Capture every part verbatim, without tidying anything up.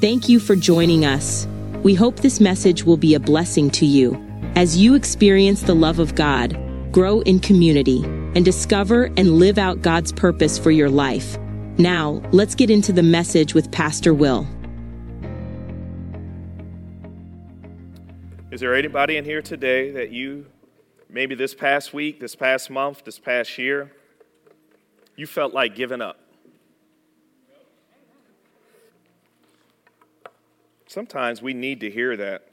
Thank you for joining us. We hope this message will be a blessing to you as you experience the love of God, grow in community, and discover and live out God's purpose for your life. Now, let's get into the message with Pastor Will. Is there anybody in here today that you, maybe this past week, this past month, this past year, you felt like giving up? Sometimes we need to hear that.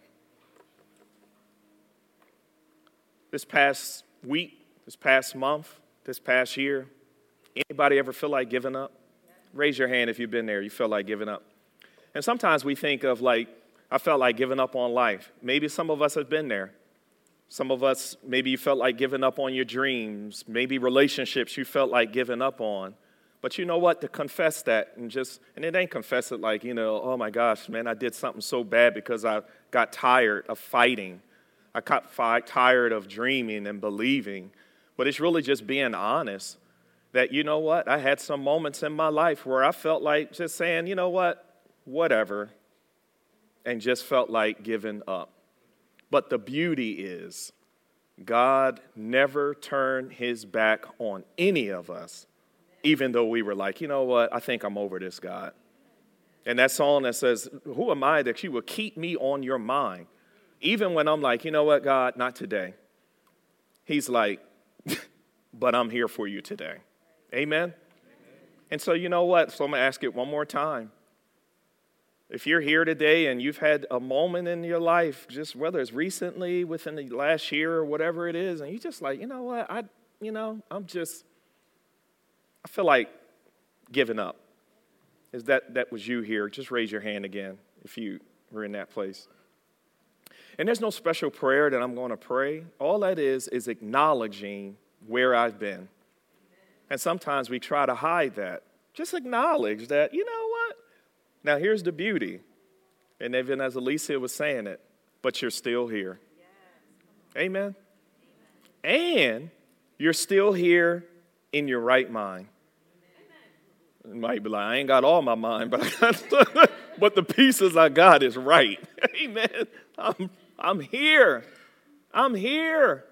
This past week, this past month, this past year, anybody ever feel like giving up? Raise your hand if you've been there, you feel like giving up. And sometimes we think of like, I felt like giving up on life. Maybe some of us have been there. Some of us, maybe you felt like giving up on your dreams, maybe relationships you felt like giving up on. But you know what? To confess that and just, and it ain't confess it like, you know, oh my gosh, man, I did something so bad because I got tired of fighting. I got fi- tired of dreaming and believing. But it's really just being honest that, you know what? I had some moments in my life where I felt like just saying, you know what? Whatever. And just felt like giving up. But the beauty is God never turned his back on any of us. Even though we were like, you know what, I think I'm over this, God. And that song that says, who am I that you will keep me on your mind? Even when I'm like, you know what, God, not today. He's like, but I'm here for you today. Amen? Amen? And so you know what? So I'm going to ask it one more time. If you're here today and you've had a moment in your life, just whether it's recently, within the last year or whatever it is, and you just like, you know what, I, you know, I'm just... I feel like giving up. Is that that was you here? Just raise your hand again if you were in that place. And there's no special prayer that I'm going to pray. All that is is acknowledging where I've been. And sometimes we try to hide that. Just acknowledge that, you know what? Now here's the beauty. And even as Alicia was saying it, but you're still here. Amen? And you're still here in your right mind. You might be like, I ain't got all my mind, but I got, but the pieces I got is right. Amen. I'm, I'm here. I'm here.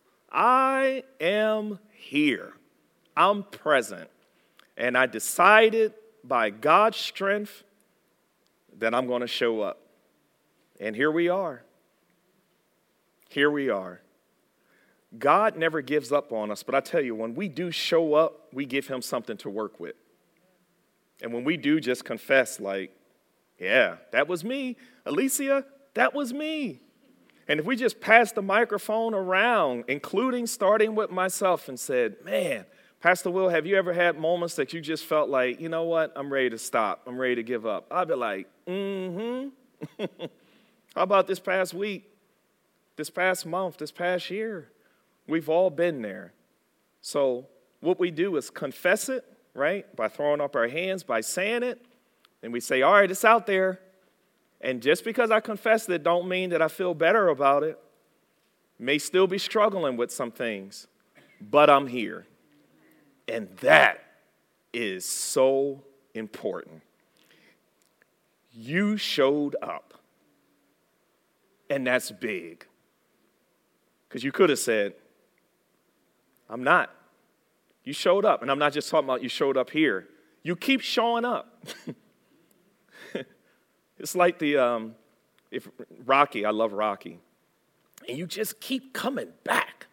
I am here. I'm present. And I decided by God's strength that I'm going to show up. And here we are. Here we are. God never gives up on us, but I tell you, when we do show up, we give him something to work with. And when we do just confess, like, yeah, that was me. Alicia, that was me. And if we just pass the microphone around, including starting with myself, and said, man, Pastor Will, have you ever had moments that you just felt like, you know what, I'm ready to stop. I'm ready to give up. I'd be like, mm-hmm. How about this past week, this past month, this past year? We've all been there. So what we do is confess it, right? By throwing up our hands, by saying it. And we say, all right, it's out there. And just because I confessed it don't mean that I feel better about it. May still be struggling with some things. But I'm here. And that is so important. You showed up. And that's big. Because you could have said, I'm not. You showed up. And I'm not just talking about you showed up here. You keep showing up. It's like the, um, if Rocky, I love Rocky. And you just keep coming back.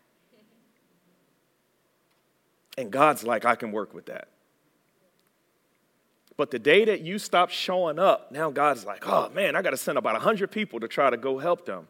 And God's like, I can work with that. But the day that you stop showing up, now God's like, oh man, I got to send about one hundred people to try to go help them.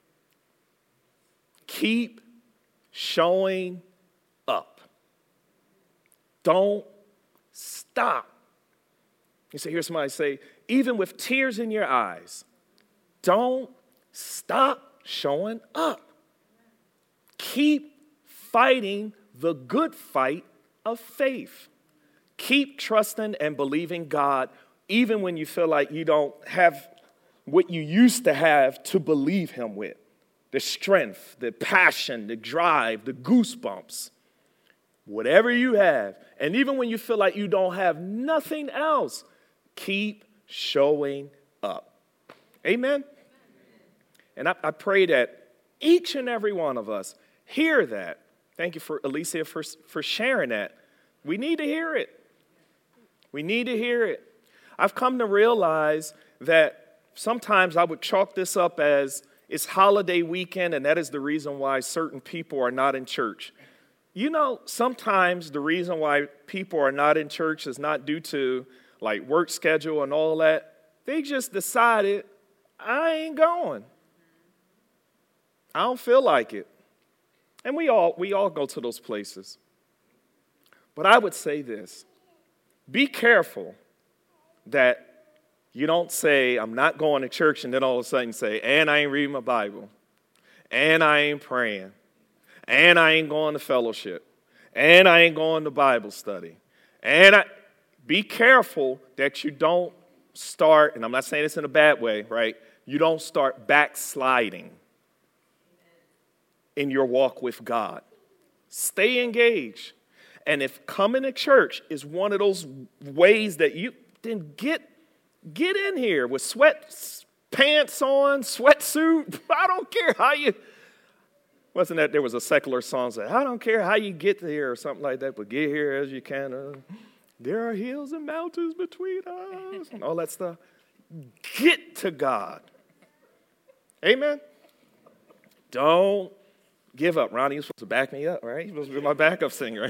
Keep showing up. Don't stop. You say, hear somebody say, even with tears in your eyes, don't stop showing up. Keep fighting the good fight of faith. Keep trusting and believing God, even when you feel like you don't have what you used to have to believe him with. The strength, the passion, the drive, the goosebumps. Whatever you have, and even when you feel like you don't have nothing else, keep showing up. Amen? And I, I pray that each and every one of us hear that. Thank you for Alicia for, for sharing that. We need to hear it. We need to hear it. I've come to realize that sometimes I would chalk this up as it's holiday weekend, and that is the reason why certain people are not in church. You know, sometimes the reason why people are not in church is not due to like work schedule and all that. They just decided, I ain't going. I don't feel like it. And we all we all go to those places. But I would say this. Be careful that you don't say, I'm not going to church, and then all of a sudden say, and I ain't reading my Bible, and I ain't praying, and I ain't going to fellowship, and I ain't going to Bible study. And I be careful that you don't start, and I'm not saying this in a bad way, right? You don't start backsliding in your walk with God. Stay engaged. And if coming to church is one of those ways that you then get get in here with sweat pants on, sweatsuit. I don't care how you, wasn't that there was a secular song that I don't care how you get there or something like that, but get here as you can. Uh, there are hills and mountains between us and all that stuff. Get to God. Amen. Don't give up. Ronnie, you're supposed to back me up, right? You're supposed to be my backup singer.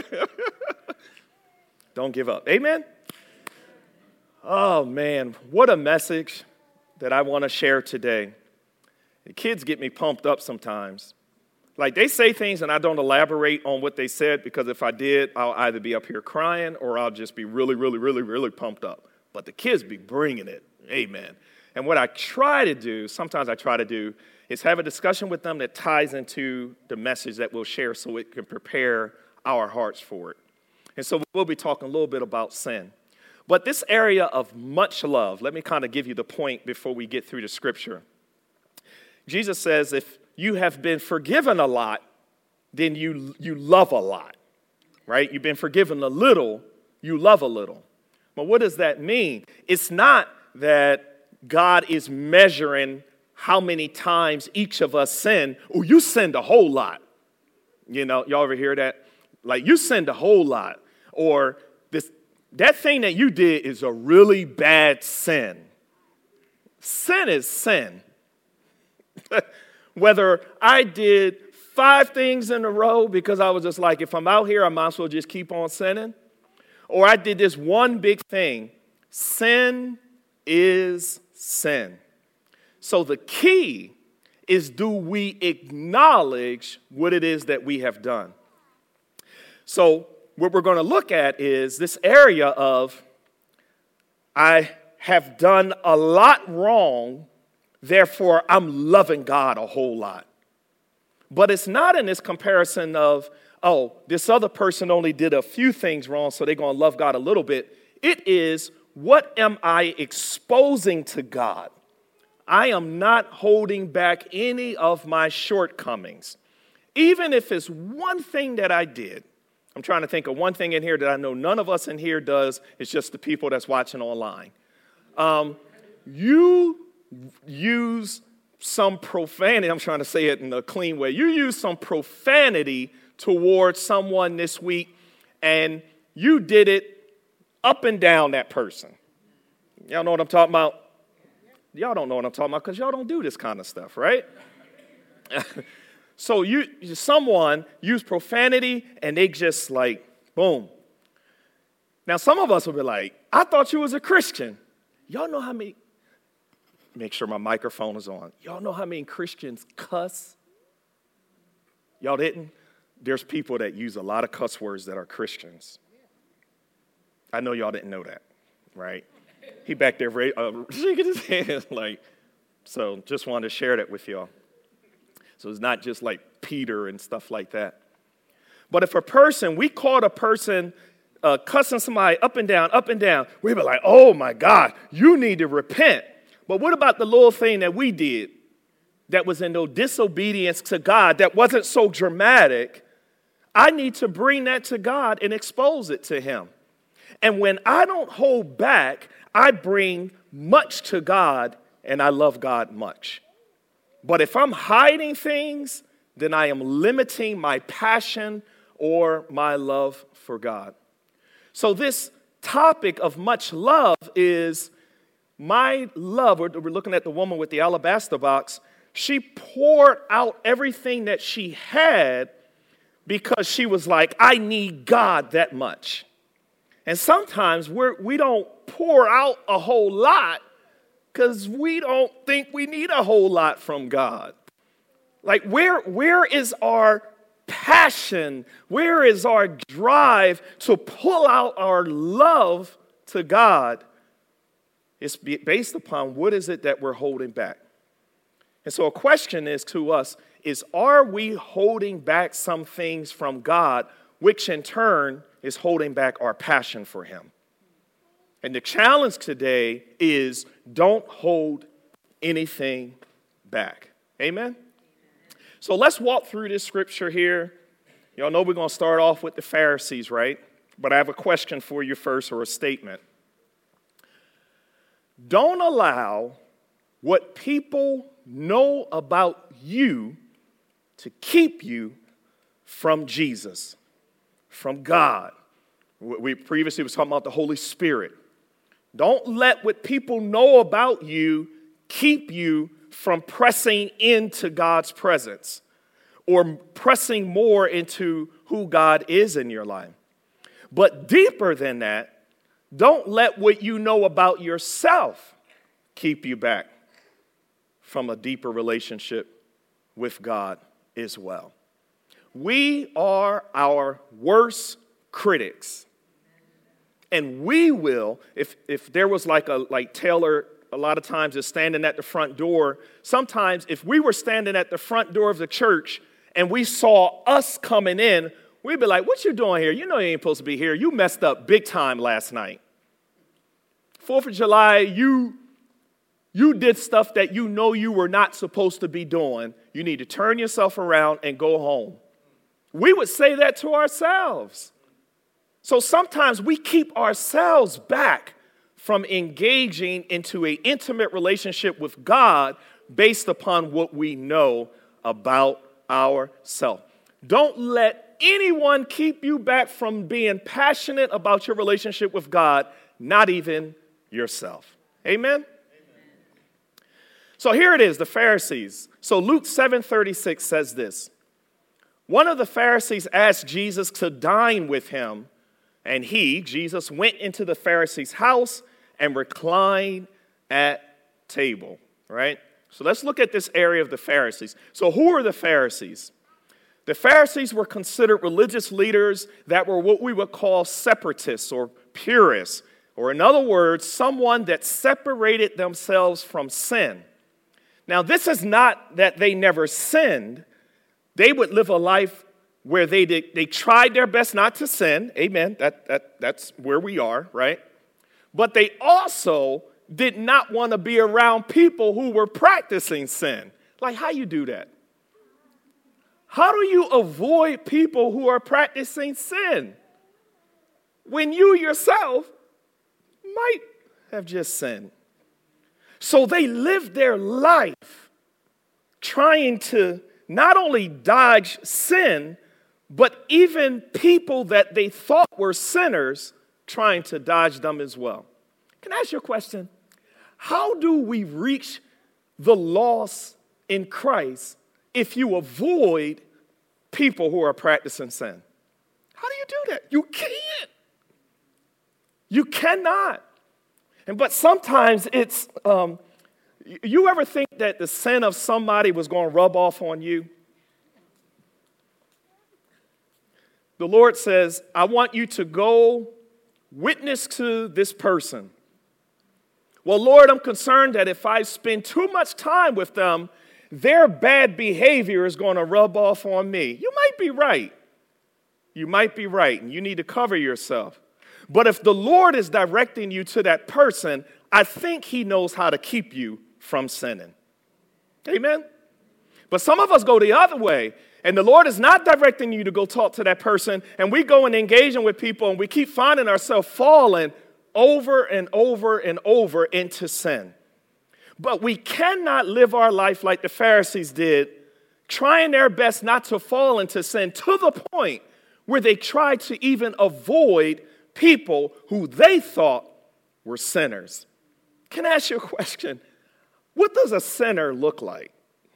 Don't give up. Amen? Oh, man, what a message that I want to share today. The kids get me pumped up sometimes. Like, they say things and I don't elaborate on what they said because if I did, I'll either be up here crying or I'll just be really, really, really, really pumped up. But the kids be bringing it. Amen. And what I try to do, sometimes I try to do, is have a discussion with them that ties into the message that we'll share so it can prepare our hearts for it. And so we'll be talking a little bit about sin. But this area of much love, let me kind of give you the point before we get through the scripture. Jesus says if you have been forgiven a lot, then you, you love a lot, right? You've been forgiven a little, you love a little. But what does that mean? It's not that God is measuring how many times each of us sin. Oh, you sinned a whole lot. You know, y'all ever hear that? Like, you sinned a whole lot. Or this that thing that you did is a really bad sin. Sin is sin. Whether I did five things in a row because I was just like, if I'm out here, I might as well just keep on sinning. Or I did this one big thing. Sin is sin. So the key is, do we acknowledge what it is that we have done? So what we're going to look at is this area of, I have done a lot wrong, therefore I'm loving God a whole lot. But it's not in this comparison of, oh, this other person only did a few things wrong, so they're going to love God a little bit. It is, what am I exposing to God? I am not holding back any of my shortcomings. Even if it's one thing that I did. I'm trying to think of one thing in here that I know none of us in here does. It's just the people that's watching online. Um, you use some profanity. I'm trying to say it in a clean way. You use some profanity towards someone this week, and you did it up and down that person. Y'all know what I'm talking about? Y'all don't know what I'm talking about because y'all don't do this kind of stuff, right? So you, someone used profanity and they just like, boom. Now some of us will be like, I thought you was a Christian. Y'all know how many, make sure my microphone is on. Y'all know how many Christians cuss? Y'all didn't? There's people that use a lot of cuss words that are Christians. I know y'all didn't know that, right? He back there uh, shaking his head like, so just wanted to share that with y'all. So it's not just like Peter and stuff like that. But if a person, we caught a person uh, cussing somebody up and down, up and down, we'd be like, oh my God, you need to repent. But what about the little thing that we did that was in no disobedience to God, that wasn't so dramatic? I need to bring that to God and expose it to him. And when I don't hold back, I bring much to God and I love God much. But if I'm hiding things, then I am limiting my passion or my love for God. So this topic of much love is my love. We're looking at the woman with the alabaster box. She poured out everything that she had because she was like, I need God that much. And sometimes we're, we don't pour out a whole lot because we don't think we need a whole lot from God. Like, where, where is our passion? Where is our drive to pull out our love to God? It's based upon what is it that we're holding back. And so a question is to us, is are we holding back some things from God, which in turn is holding back our passion for him? And the challenge today is don't hold anything back. Amen? So let's walk through this scripture here. Y'all know we're going to start off with the Pharisees, right? But I have a question for you first, or a statement. Don't allow what people know about you to keep you from Jesus, from God. We previously was talking about the Holy Spirit. Don't let what people know about you keep you from pressing into God's presence or pressing more into who God is in your life. But deeper than that, don't let what you know about yourself keep you back from a deeper relationship with God as well. We are our worst critics. And we will, if if there was like a, like Taylor a lot of times is standing at the front door, sometimes if we were standing at the front door of the church and we saw us coming in, we'd be like, what you doing here? You know you ain't supposed to be here. You messed up big time last night. Fourth of July, you, you did stuff that you know you were not supposed to be doing. You need to turn yourself around and go home. We would say that to ourselves. So sometimes we keep ourselves back from engaging into an intimate relationship with God based upon what we know about ourselves. Don't let anyone keep you back from being passionate about your relationship with God, not even yourself. Amen? Amen. So here it is, the Pharisees. So Luke seven thirty-six says this. One of the Pharisees asked Jesus to dine with him, and he, Jesus, went into the Pharisee's house and reclined at table, right? So let's look at this area of the Pharisees. So who are the Pharisees? The Pharisees were considered religious leaders that were what we would call separatists or purists, or in other words, someone that separated themselves from sin. Now, this is not that they never sinned. They would live a life where they did, they tried their best not to sin. Amen. That, that, that's where we are, right? But they also did not want to be around people who were practicing sin. Like, how you do that? How do you avoid people who are practicing sin when you yourself might have just sinned? So they lived their life trying to not only dodge sin, but even people that they thought were sinners, trying to dodge them as well. Can I ask you a question? How do we reach the lost in Christ if you avoid people who are practicing sin? How do you do that? You can't. You cannot. And but sometimes it's, um, you ever think that the sin of somebody was going to rub off on you? The Lord says, I want you to go witness to this person. Well, Lord, I'm concerned that if I spend too much time with them, their bad behavior is going to rub off on me. You might be right. You might be right, and you need to cover yourself. But if the Lord is directing you to that person, I think he knows how to keep you from sinning. Amen? But some of us go the other way, and the Lord is not directing you to go talk to that person, and we go and engaging with people, and we keep finding ourselves falling over and over and over into sin. But we cannot live our life like the Pharisees did, trying their best not to fall into sin to the point where they tried to even avoid people who they thought were sinners. Can I ask you a question? What does a sinner look like?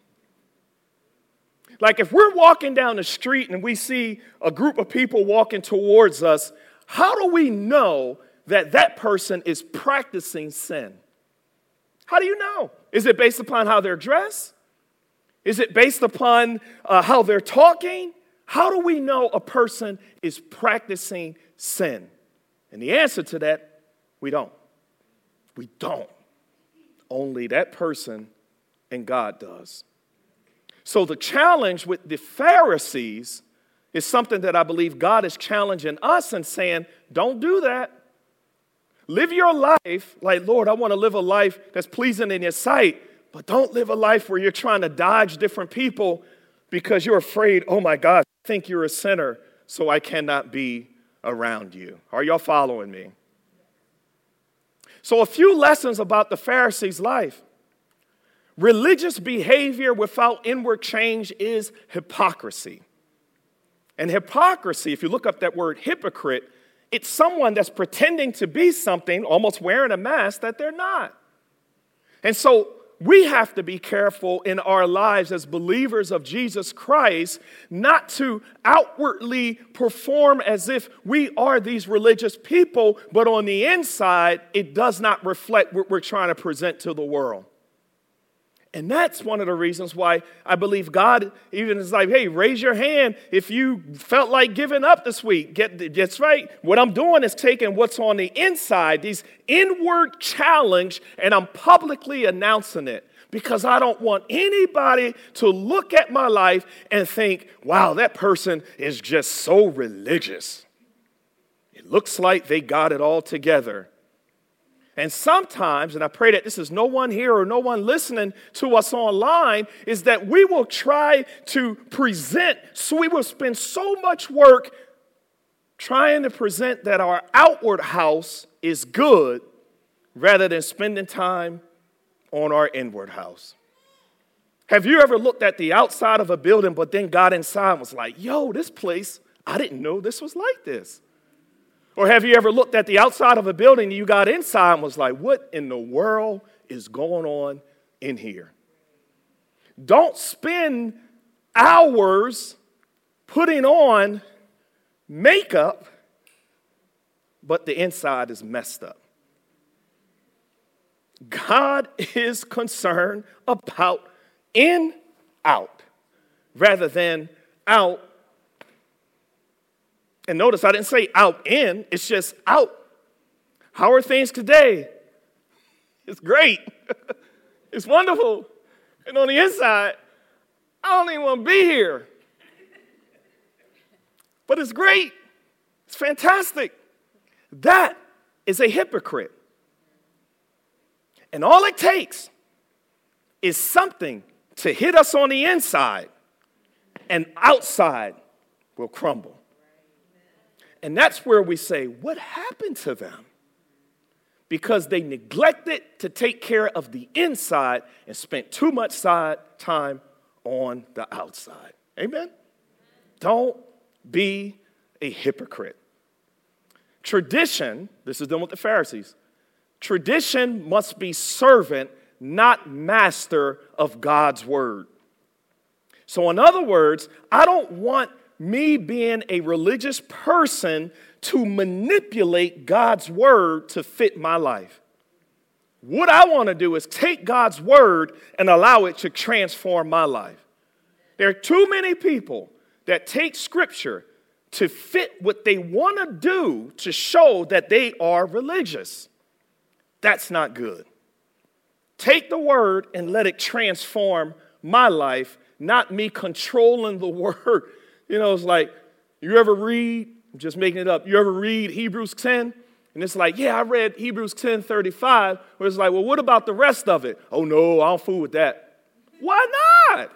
Like if we're walking down the street and we see a group of people walking towards us, how do we know that that person is practicing sin? How do you know? Is it based upon how they're dressed? Is it based upon uh, how they're talking? How do we know a person is practicing sin? And the answer to that, we don't. We don't. Only that person and God does. So the challenge with the Pharisees is something that I believe God is challenging us and saying, don't do that. Live your life like, Lord, I want to live a life that's pleasing in your sight, but don't live a life where you're trying to dodge different people because you're afraid, oh my God, I think you're a sinner, so I cannot be around you. Are y'all following me? So a few lessons about the Pharisees' life. Religious behavior without inward change is hypocrisy. And hypocrisy, if you look up that word hypocrite, it's someone that's pretending to be something, almost wearing a mask that they're not. And so we have to be careful in our lives as believers of Jesus Christ not to outwardly perform as if we are these religious people, but on the inside, it does not reflect what we're trying to present to the world. And that's one of the reasons why I believe God even is like, hey, raise your hand if you felt like giving up this week. Get, that's right. What I'm doing is taking what's on the inside, these inward challenge, and I'm publicly announcing it because I don't want anybody to look at my life and think, wow, that person is just so religious. It looks like they got it all together. And sometimes, and I pray that this is no one here or no one listening to us online, is that we will try to present, so we will spend so much work trying to present that our outward house is good rather than spending time on our inward house. Have you ever looked at the outside of a building but then got inside and was like, yo, this place, I didn't know this was like this? Or have you ever looked at the outside of a building and you got inside and was like, what in the world is going on in here? Don't spend hours putting on makeup, but the inside is messed up. God is concerned about in, out, rather than out. And notice I didn't say out in, it's just out. How are things today? It's great. It's wonderful. And on the inside, I don't even want to be here. But it's great. It's fantastic. That is a hypocrite. And all it takes is something to hit us on the inside, and outside will crumble. And that's where we say, what happened to them? Because they neglected to take care of the inside and spent too much side time on the outside. Amen? Don't be a hypocrite. Tradition, this is done with the Pharisees, tradition must be servant, not master of God's word. So in other words, I don't want me being a religious person to manipulate God's word to fit my life. What I want to do is take God's word and allow it to transform my life. There are too many people that take scripture to fit what they want to do to show that they are religious. That's not good. Take the word and let it transform my life, not me controlling the word. You know, it's like, you ever read, I'm just making it up, you ever read Hebrews ten? And it's like, yeah, I read Hebrews ten thirty-five, where it's like, well, what about the rest of it? Oh, no, I don't fool with that. Why not?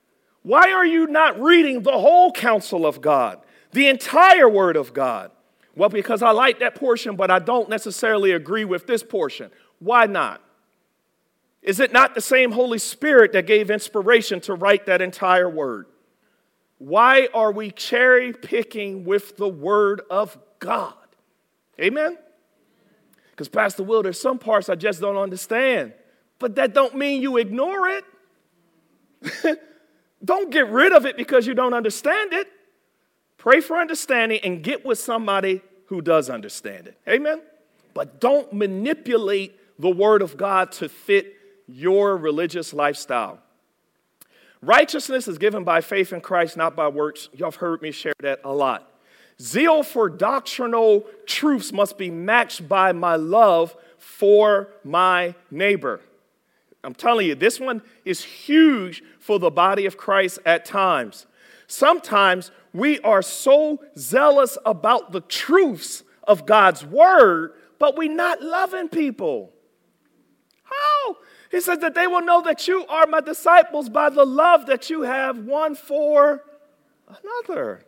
Why are you not reading the whole counsel of God, the entire word of God? Well, because I like that portion, but I don't necessarily agree with this portion. Why not? Is it not the same Holy Spirit that gave inspiration to write that entire word? Why are we cherry picking with the word of God? Amen? Because Pastor Will, there's some parts I just don't understand. But that don't mean you ignore it. Don't get rid of it because you don't understand it. Pray for understanding and get with somebody who does understand it. Amen? But don't manipulate the word of God to fit your religious lifestyle. Righteousness is given by faith in Christ, not by works. Y'all have heard me share that a lot. Zeal for doctrinal truths must be matched by my love for my neighbor. I'm telling you, this one is huge for the body of Christ at times. Sometimes we are so zealous about the truths of God's word, but we're not loving people. How? He says that they will know that you are my disciples by the love that you have one for another.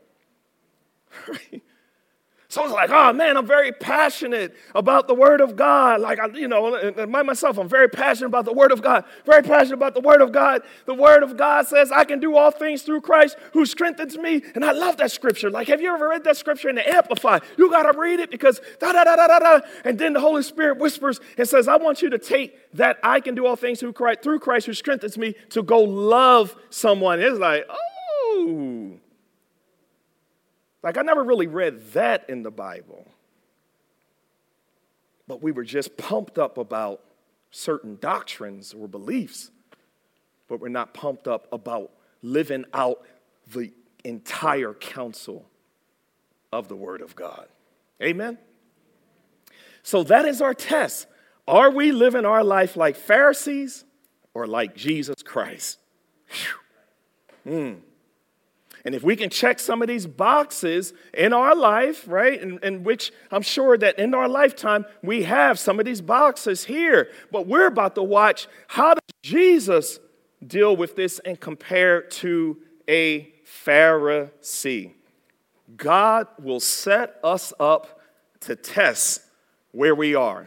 So it's like, oh man, I'm very passionate about the word of God. Like, I, you know, and by myself, I'm very passionate about the word of God. Very passionate about the word of God. The word of God says I can do all things through Christ who strengthens me. And I love that scripture. Like, have you ever read that scripture in the Amplified? You got to read it because da da da da da da. And then the Holy Spirit whispers and says, I want you to take that I can do all things through Christ, through Christ who strengthens me to go love someone. It's like, oh. Like, I never really read that in the Bible. But we were just pumped up about certain doctrines or beliefs. But we're not pumped up about living out the entire counsel of the Word of God. Amen? So that is our test. Are we living our life like Pharisees or like Jesus Christ? Hmm. And if we can check some of these boxes in our life, right, in, in which I'm sure that in our lifetime we have some of these boxes here, but we're about to watch how does Jesus deal with this and compare to a Pharisee. God will set us up to test where we are.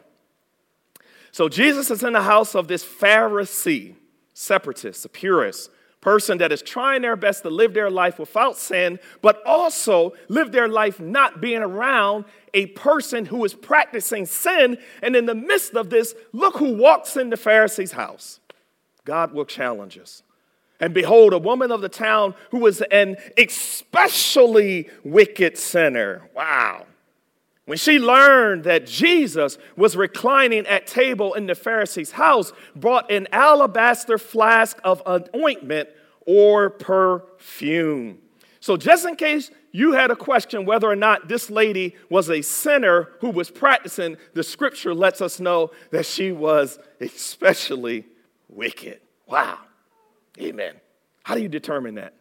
So Jesus is in the house of this Pharisee, separatist, a purist, person that is trying their best to live their life without sin, but also live their life not being around a person who is practicing sin. And in the midst of this, look who walks in the Pharisee's house. God will challenge us. And behold, a woman of the town who was an especially wicked sinner. Wow. When she learned that Jesus was reclining at table in the Pharisee's house, brought an alabaster flask of ointment or perfume. So just in case you had a question whether or not this lady was a sinner who was practicing, the scripture lets us know that she was especially wicked. Wow. Amen. How do you determine that?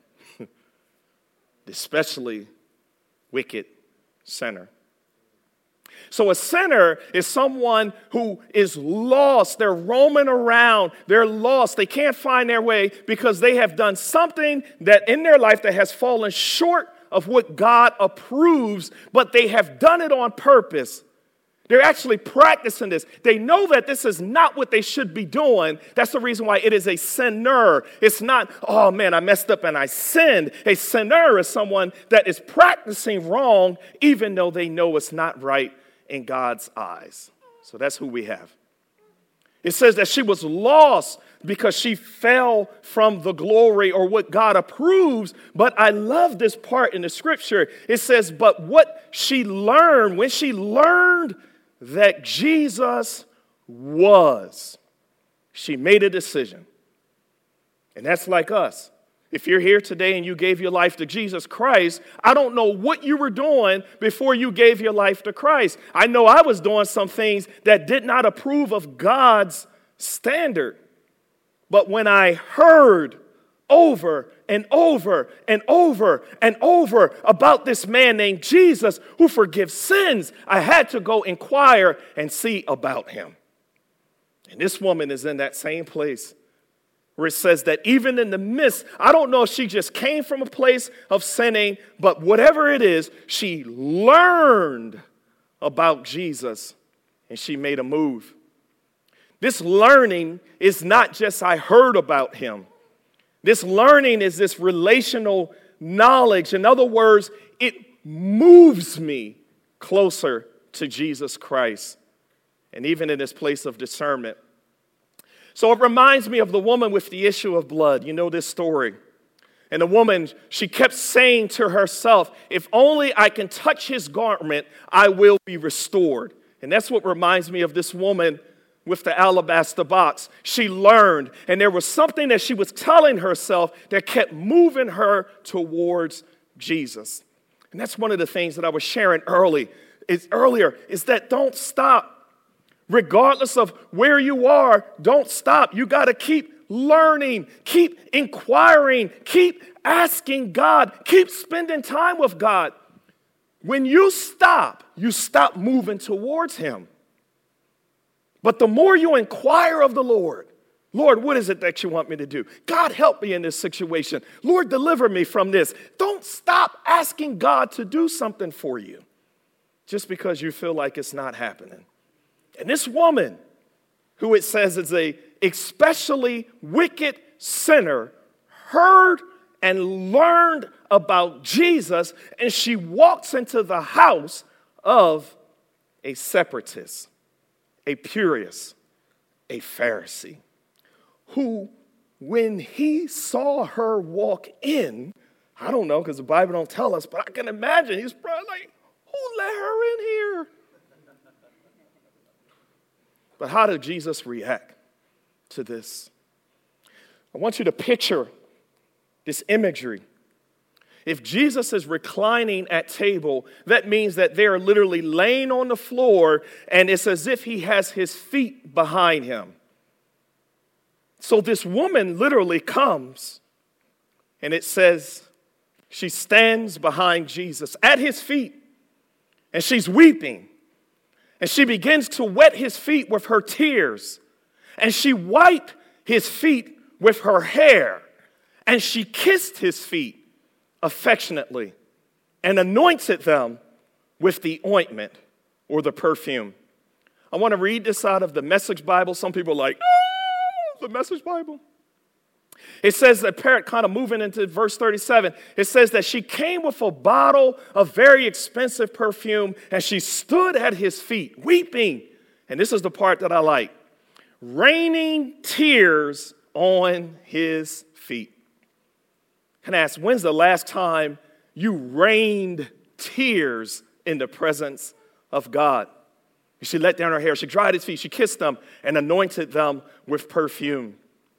Especially wicked sinner. So a sinner is someone who is lost. They're roaming around. They're lost. They can't find their way because they have done something that in their life that has fallen short of what God approves, but they have done it on purpose. They're actually practicing this. They know that this is not what they should be doing. That's the reason why it is a sinner. It's not, oh man, I messed up and I sinned. A sinner is someone that is practicing wrong even though they know it's not right in God's eyes. So that's who we have. It says that she was lost because she fell from the glory or what God approves. But I love this part in the scripture. It says, but what she learned, when she learned that Jesus was, she made a decision. And that's like us. If you're here today and you gave your life to Jesus Christ, I don't know what you were doing before you gave your life to Christ. I know I was doing some things that did not approve of God's standard. But when I heard over and over and over and over about this man named Jesus who forgives sins, I had to go inquire and see about him. And this woman is in that same place where it says that even in the midst, I don't know if she just came from a place of sinning, but whatever it is, she learned about Jesus, and she made a move. This learning is not just I heard about him. This learning is this relational knowledge. In other words, it moves me closer to Jesus Christ, and even in this place of discernment. So it reminds me of the woman with the issue of blood. You know this story. And the woman, she kept saying to herself, if only I can touch his garment, I will be restored. And that's what reminds me of this woman with the alabaster box. She learned, and there was something that she was telling herself that kept moving her towards Jesus. And that's one of the things that I was sharing early, is earlier, is that don't stop. Regardless of where you are, don't stop. You got to keep learning, keep inquiring, keep asking God, keep spending time with God. When you stop, you stop moving towards him. But the more you inquire of the Lord, Lord, what is it that you want me to do? God, help me in this situation. Lord, deliver me from this. Don't stop asking God to do something for you just because you feel like it's not happening. And this woman, who it says is a especially wicked sinner, heard and learned about Jesus, and she walks into the house of a separatist, a purist, a Pharisee, who, when he saw her walk in, I don't know, because the Bible don't tell us, but I can imagine he's probably like, who let her in here? But how did Jesus react to this? I want you to picture this imagery. If Jesus is reclining at table, that means that they're literally laying on the floor, and it's as if he has his feet behind him. So this woman literally comes, and it says she stands behind Jesus at his feet, and she's weeping. And she begins to wet his feet with her tears. And she wiped his feet with her hair. And she kissed his feet affectionately and anointed them with the ointment or the perfume. I want to read this out of the Message Bible. Some people are like, oh, the Message Bible. It says that, kind of moving into verse thirty-seven, it says that she came with a bottle of very expensive perfume, and she stood at his feet, weeping. And this is the part that I like. Raining tears on his feet. Can I ask, when's the last time you rained tears in the presence of God? She let down her hair. She dried his feet. She kissed them and anointed them with perfume.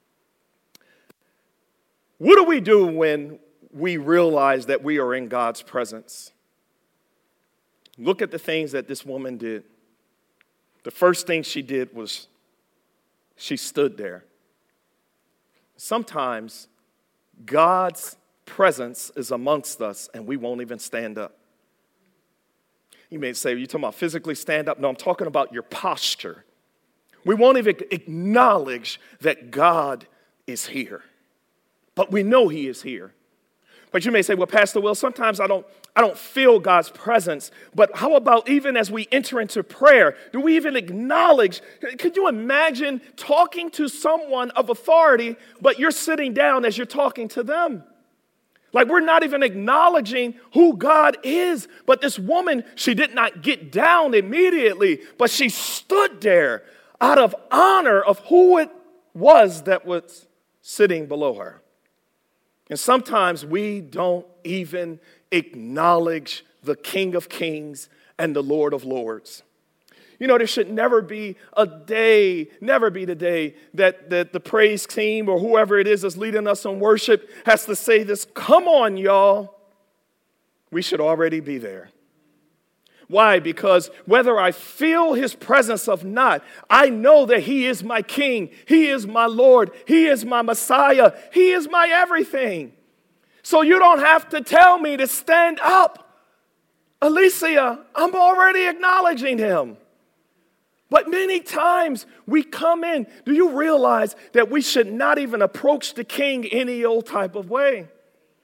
What do we do when we realize that we are in God's presence? Look at the things that this woman did. The first thing she did was she stood there. Sometimes God's presence is amongst us and we won't even stand up. You may say, you're talking about physically stand up? No, I'm talking about your posture. We won't even acknowledge that God is here. But we know he is here. But you may say, well, Pastor Will, sometimes I don't, I don't feel God's presence. But how about even as we enter into prayer, do we even acknowledge? Could you imagine talking to someone of authority, but you're sitting down as you're talking to them? Like we're not even acknowledging who God is. But this woman, she did not get down immediately, but she stood there out of honor of who it was that was sitting below her. And sometimes we don't even acknowledge the King of Kings and the Lord of Lords. You know, there should never be a day, never be the day that, that the praise team or whoever it is that's leading us in worship has to say this, come on, y'all. We should already be there. Why? Because whether I feel his presence or not, I know that he is my King. He is my Lord. He is my Messiah. He is my everything. So you don't have to tell me to stand up. Alicia, I'm already acknowledging him. But many times we come in, do you realize that we should not even approach the King any old type of way?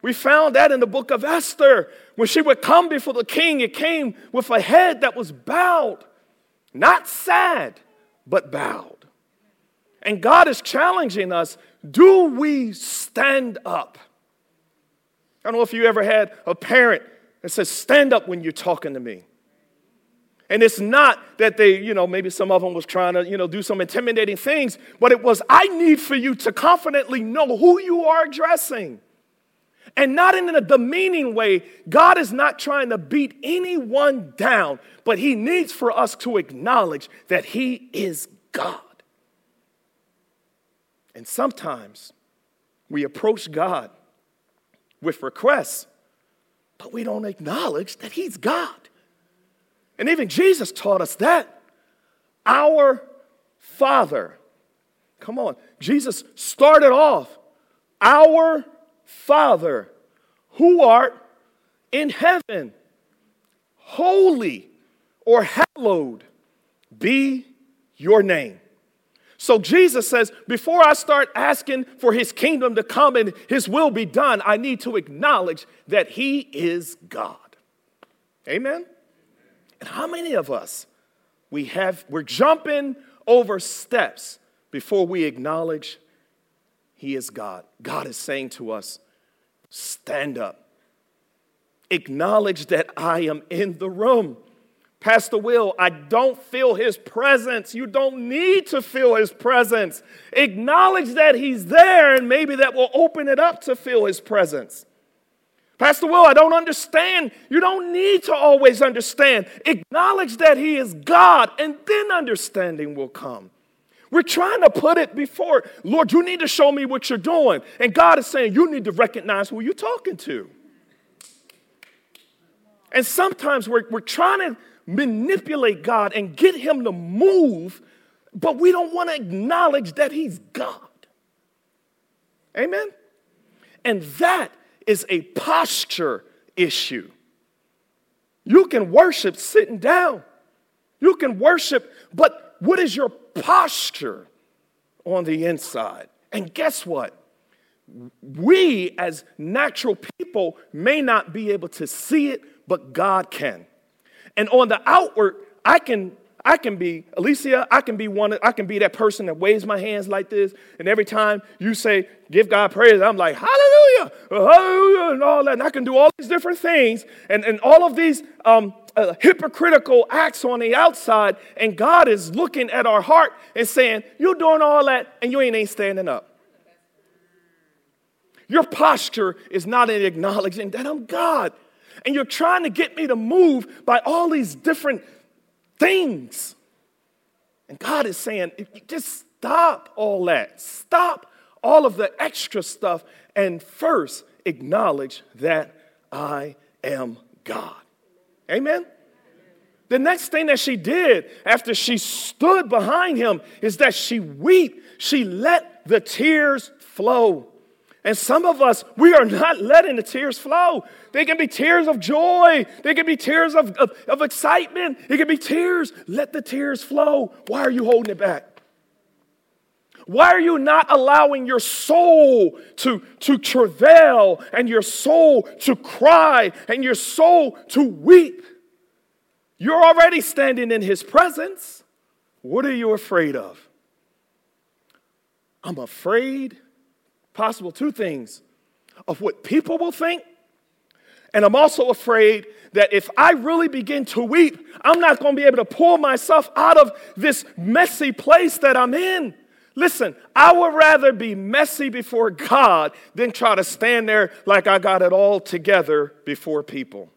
We found that in the book of Esther. When she would come before the king, it came with a head that was bowed. Not sad, but bowed. And God is challenging us. Do we stand up? I don't know if you ever had a parent that says, stand up when you're talking to me. And it's not that they, you know, maybe some of them was trying to, you know, do some intimidating things, but it was, I need for you to confidently know who you are addressing. And not in a demeaning way. God is not trying to beat anyone down, but he needs for us to acknowledge that he is God. And sometimes we approach God with requests, but we don't acknowledge that he's God. And even Jesus taught us that. Our Father. Come on. Jesus started off, our Father, who art in heaven, holy or hallowed be your name. So Jesus says, before I start asking for his kingdom to come and his will be done, I need to acknowledge that he is God. Amen? And how many of us, we have, we're jumping over steps before we acknowledge he is God. God is saying to us, stand up. Acknowledge that I am in the room. Pastor Will, I don't feel his presence. You don't need to feel his presence. Acknowledge that he's there, and maybe that will open it up to feel his presence. Pastor Will, I don't understand. You don't need to always understand. Acknowledge that he is God, and then understanding will come. We're trying to put it before, Lord, you need to show me what you're doing. And God is saying, you need to recognize who you're talking to. And sometimes we're, we're trying to manipulate God and get him to move, but we don't want to acknowledge that he's God. Amen? And that is a posture issue. You can worship sitting down. You can worship, but what is your posture on the inside? And guess what? We as natural people may not be able to see it, but God can. And on the outward, I can I can be, Alicia, I can be one, I can be that person that waves my hands like this, and every time you say, give God praise, I'm like, hallelujah, hallelujah, and all that. And I can do all these different things, and, and all of these um, uh, hypocritical acts on the outside, and God is looking at our heart and saying, you're doing all that, and you ain't, ain't standing up. Your posture is not in acknowledging that I'm God. And you're trying to get me to move by all these different things. And God is saying, just stop all that. Stop all of the extra stuff and first acknowledge that I am God. Amen? The next thing that she did after she stood behind him is that she wept. She let the tears flow. And some of us, we are not letting the tears flow. They can be tears of joy. They can be tears of, of, of excitement. It can be tears. Let the tears flow. Why are you holding it back? Why are you not allowing your soul to, to travail and your soul to cry and your soul to weep? You're already standing in his presence. What are you afraid of? I'm afraid, possible two things, of what people will think. And I'm also afraid that if I really begin to weep, I'm not going to be able to pull myself out of this messy place that I'm in. Listen, I would rather be messy before God than try to stand there like I got it all together before people.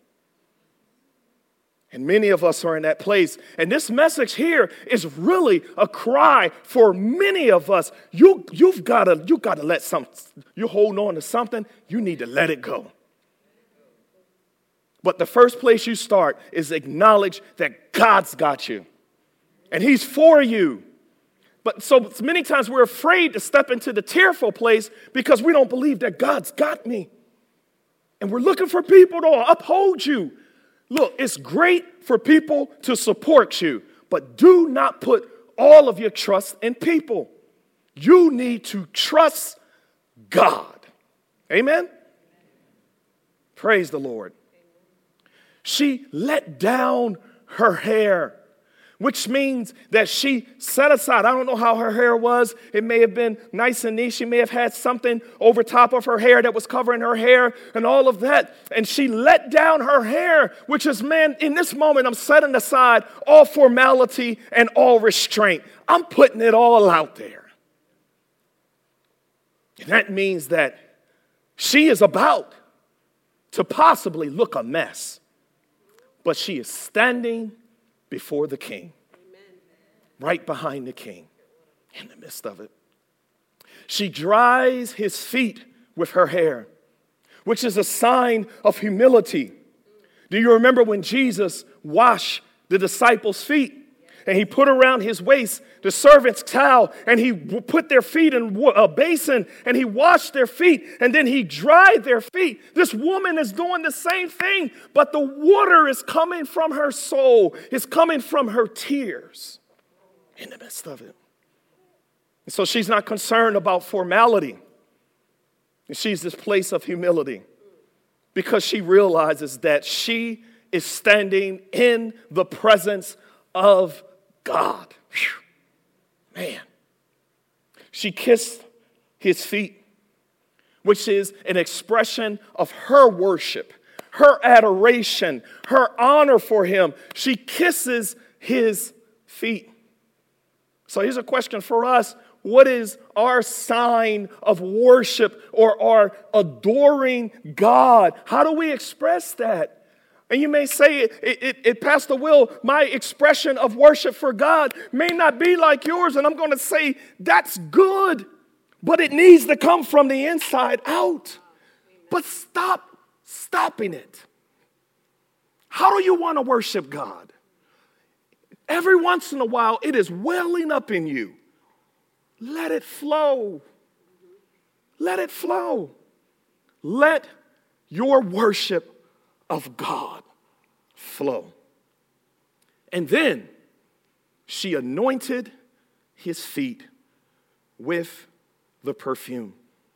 And many of us are in that place. And this message here is really a cry for many of us. You, you've got to, you got to let something, you're holding on to something, you need to let it go. But the first place you start is acknowledge that God's got you. And he's for you. But so many times we're afraid to step into the tearful place because we don't believe that God's got me. And we're looking for people to uphold you. Look, it's great for people to support you, but do not put all of your trust in people. You need to trust God. Amen? Praise the Lord. She let down her hair, which means that she set aside. I don't know how her hair was. It may have been nice and neat. She may have had something over top of her hair that was covering her hair and all of that. And she let down her hair, which is, man, in this moment, I'm setting aside all formality and all restraint. I'm putting it all out there. And that means that she is about to possibly look a mess, but she is standing before the king, right behind the king, in the midst of it. She dries his feet with her hair, which is a sign of humility. Do you remember when Jesus washed the disciples' feet? And he put around his waist the servant's towel, and he put their feet in a basin, and he washed their feet, and then he dried their feet. This woman is doing the same thing, but the water is coming from her soul. It's coming from her tears in the midst of it. And so she's not concerned about formality. And she's this place of humility because she realizes that she is standing in the presence of God. Whew. Man. She kissed his feet, which is an expression of her worship, her adoration, her honor for him. She kisses his feet. So here's a question for us. What is our sign of worship or our adoring God? How do we express that? And you may say, it, it, it, Pastor Will, my expression of worship for God may not be like yours. And I'm going to say, that's good, but it needs to come from the inside out. But stop stopping it. How do you want to worship God? Every once in a while, it is welling up in you. Let it flow. Let it flow. Let your worship of God flow. And then she anointed his feet with the perfume.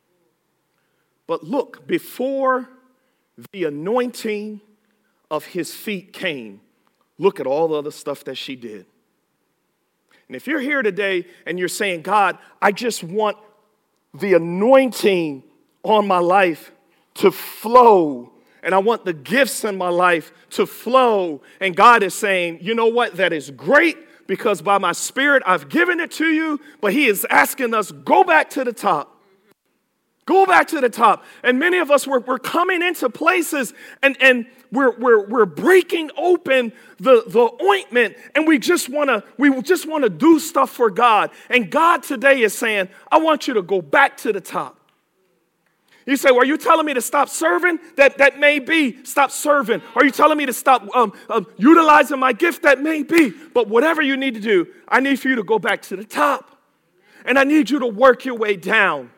But look, before the anointing of his feet came, look at all the other stuff that she did. And if you're here today and you're saying, God, I just want the anointing on my life to flow, and I want the gifts in my life to flow. And God is saying, you know what? That is great because by my spirit, I've given it to you. But he is asking us, go back to the top. Go back to the top. And many of us, we're, we're coming into places and, and we're, we're, we're breaking open the, the ointment. And we just want to we just want to do stuff for God. And God today is saying, I want you to go back to the top. You say, well, are you telling me to stop serving? That that may be. Stop serving. Are you telling me to stop um, um, utilizing my gift? That may be. But whatever you need to do, I need for you to go back to the top. And I need you to work your way down.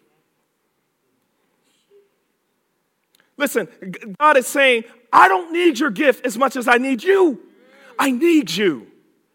Listen, God is saying, I don't need your gift as much as I need you. I need you.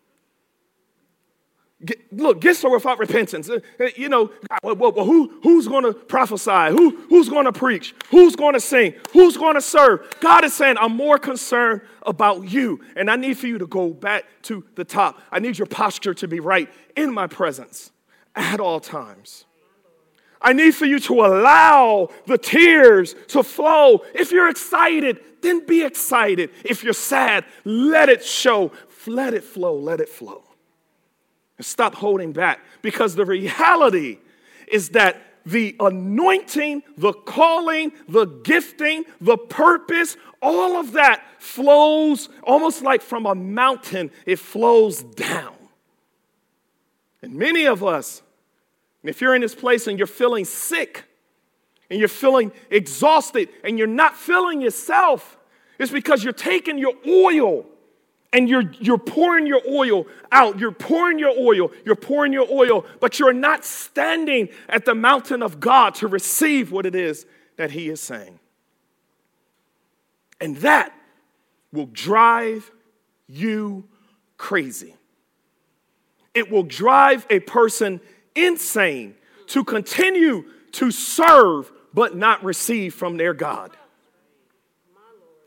Get, look, gifts are without repentance. Uh, you know, well, well, well, who, who's going to prophesy? Who, who's going to preach? Who's going to sing? Who's going to serve? God is saying, I'm more concerned about you. And I need for you to go back to the top. I need your posture to be right in my presence at all times. I need for you to allow the tears to flow. If you're excited, then be excited. If you're sad, let it show. Let it flow. Let it flow. And stop holding back, because the reality is that the anointing, the calling, the gifting, the purpose, all of that flows almost like from a mountain. It flows down. And many of us, if you're in this place and you're feeling sick and you're feeling exhausted and you're not feeling yourself, it's because you're taking your oil and you're, you're pouring your oil out. You're pouring your oil. You're pouring your oil. But you're not standing at the mountain of God to receive what it is that he is saying. And that will drive you crazy. It will drive a person insane to continue to serve but not receive from their God.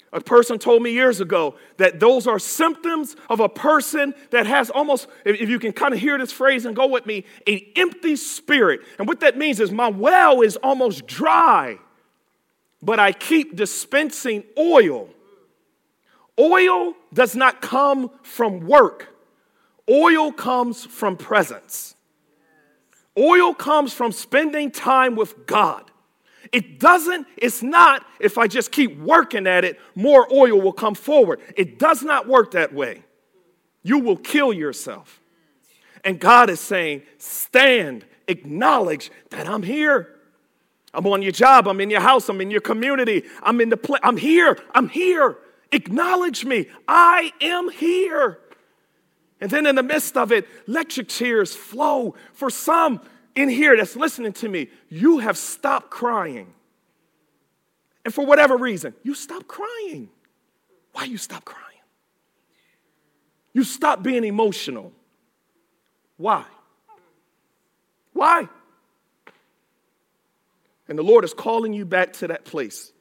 A person told me years ago that those are symptoms of a person that has almost, if you can kind of hear this phrase and go with me, an empty spirit. And what that means is my well is almost dry, but I keep dispensing oil. Oil does not come from work. Oil comes from presence. Oil comes from spending time with God. It doesn't, it's not, if I just keep working at it, more oil will come forward. It does not work that way. You will kill yourself. And God is saying, stand, acknowledge that I'm here. I'm on your job, I'm in your house, I'm in your community, I'm in the place, I'm here, I'm here. Acknowledge me, I am here. And then in the midst of it, let your tears flow. For some in here that's listening to me, you have stopped crying. And for whatever reason, you stop crying. Why you stop crying? You stop being emotional. Why? Why? And the Lord is calling you back to that place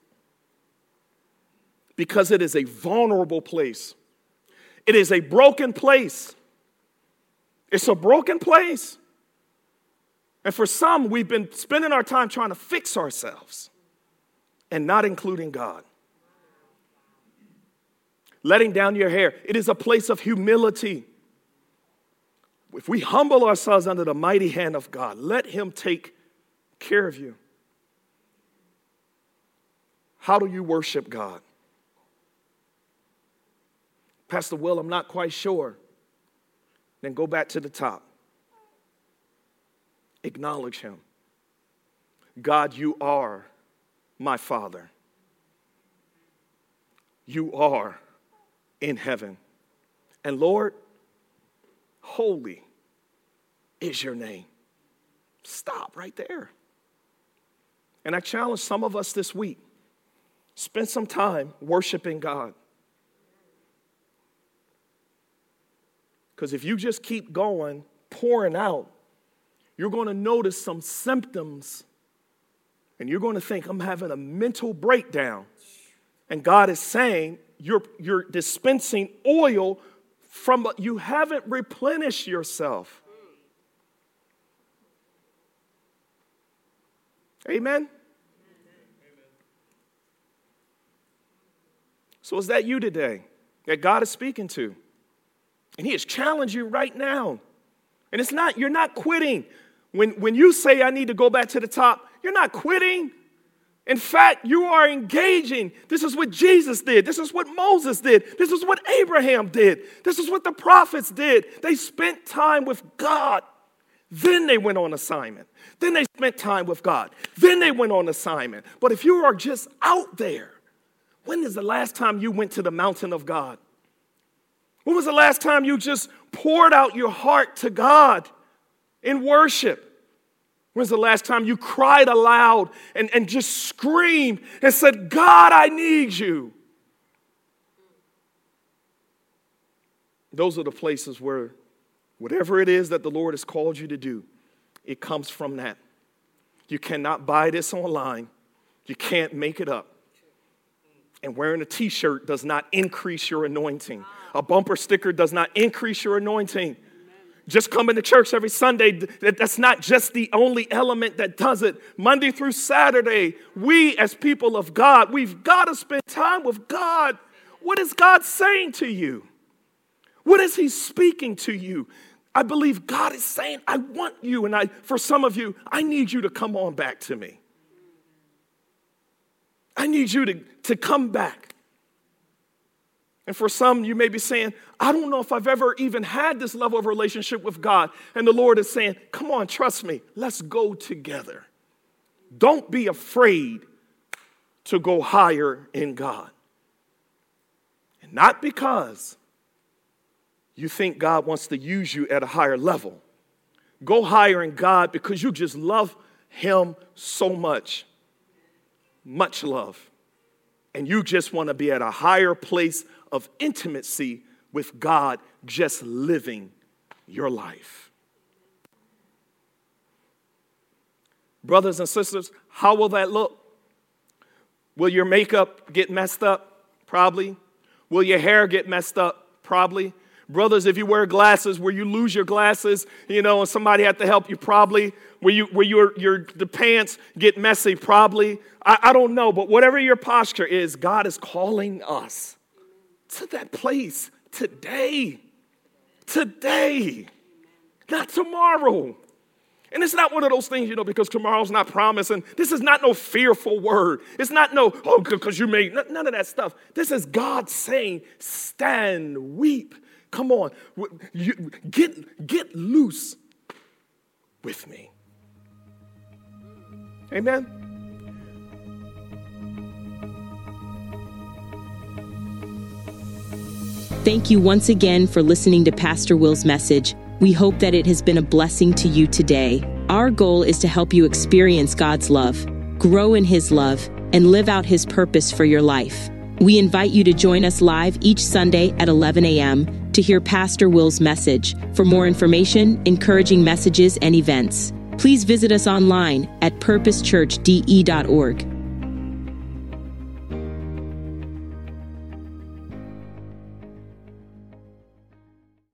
because it is a vulnerable place. It is a broken place. It's a broken place. And for some, we've been spending our time trying to fix ourselves and not including God. Letting down your hair. It is a place of humility. If we humble ourselves under the mighty hand of God, let him take care of you. How do you worship God? Pastor Will, I'm not quite sure. Then go back to the top. Acknowledge him. God, you are my Father. You are in heaven. And Lord, holy is your name. Stop right there. And I challenge some of us this week, spend some time worshiping God. Because if you just keep going, pouring out, you're going to notice some symptoms and you're going to think, I'm having a mental breakdown. And God is saying, you're, you're dispensing oil from, you haven't replenished yourself. Amen? So is that you today that God is speaking to? And he has challenged you right now. And it's not, you're not quitting. When, when you say, I need to go back to the top, you're not quitting. In fact, you are engaging. This is what Jesus did. This is what Moses did. This is what Abraham did. This is what the prophets did. They spent time with God. Then they went on assignment. Then they spent time with God. Then they went on assignment. But if you are just out there, when is the last time you went to the mountain of God? When was the last time you just poured out your heart to God in worship? When was the last time you cried aloud and, and just screamed and said, God, I need you? Those are the places where whatever it is that the Lord has called you to do, it comes from that. You cannot buy this online. You can't make it up. And wearing a t-shirt does not increase your anointing. A bumper sticker does not increase your anointing. Just coming to church every Sunday, that's not just the only element that does it. Monday through Saturday, we as people of God, we've got to spend time with God. What is God saying to you? What is he speaking to you? I believe God is saying, I want you. And I, for some of you, I need you to come on back to me. I need you to, to come back. And for some, you may be saying, I don't know if I've ever even had this level of relationship with God. And the Lord is saying, come on, trust me. Let's go together. Don't be afraid to go higher in God. And not because you think God wants to use you at a higher level. Go higher in God because you just love him so much. Much love. And you just want to be at a higher place of intimacy with God, just living your life. Brothers and sisters, how will that look? Will your makeup get messed up? Probably. Will your hair get messed up? Probably. Brothers, if you wear glasses, will you lose your glasses, you know, and somebody have to help you? Probably. Will you, will your, your, the pants get messy? Probably. I, I don't know, but whatever your posture is, God is calling us to that place today. Today. Not tomorrow. And it's not one of those things, you know, because tomorrow's not promised. And this is not no fearful word. It's not no, oh, because you made, none of that stuff. This is God saying, stand, weep. Come on, you, get, get loose with me. Amen. Thank you once again for listening to Pastor Will's message. We hope that it has been a blessing to you today. Our goal is to help you experience God's love, grow in His love, and live out His purpose for your life. We invite you to join us live each Sunday at eleven a.m. to hear Pastor Will's message. For more information, encouraging messages, and events, please visit us online at purpose church d e dot org.